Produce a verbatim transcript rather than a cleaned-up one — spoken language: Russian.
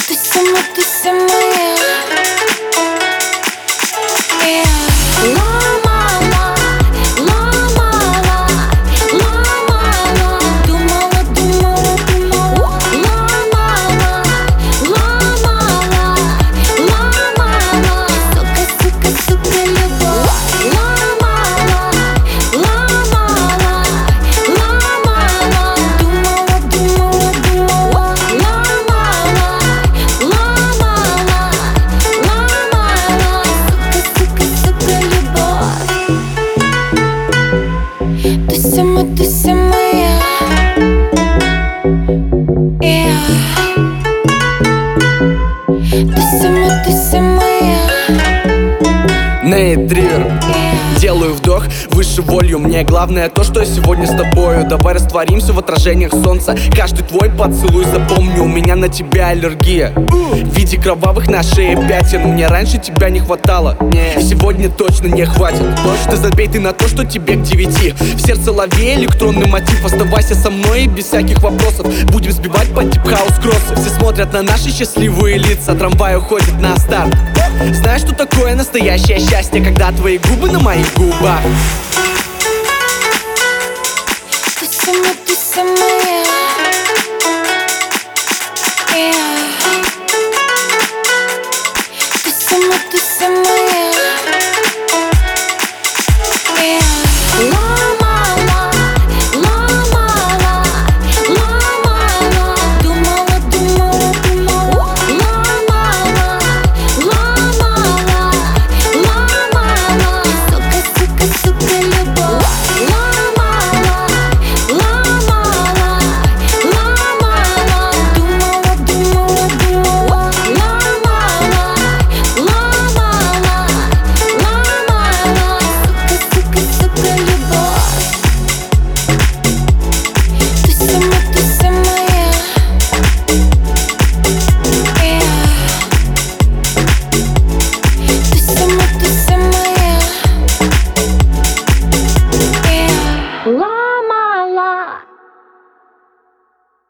Ты сама, ты сама я. Yeah. Ломала, ломала, ломала. Думала, думала, думала. Ломала, ломала, ломала. Сука, сука, сука, любовь. Ломала, ломала, ломала. Думала, думала, думала. Ломала, ломала, ломала. Сука, сука, сука, любовь. Ты сама, ты сама я. Yeah. Ты сама, ты сама я. Нейт Ривер. Делаю вдох, выше волью. Мне главное то, что я сегодня с тобою. Давай растворимся в отражениях солнца. Каждый твой поцелуй запомню. У меня на тебя аллергия в виде кровавых на шее пятен. Мне раньше тебя не хватало, и сегодня точно не хватит. Ты забей ты на то, что тебе к девяти. В сердце лови электронный мотив. Оставайся со мной и без всяких вопросов. Будем сбивать по дип-хаус кроссы. Все смотрят на наши счастливые лица. Трамвай уходит на старт. Знаешь, что такое настоящее счастье, когда твои губы на моих губах. Ты сама, ты сама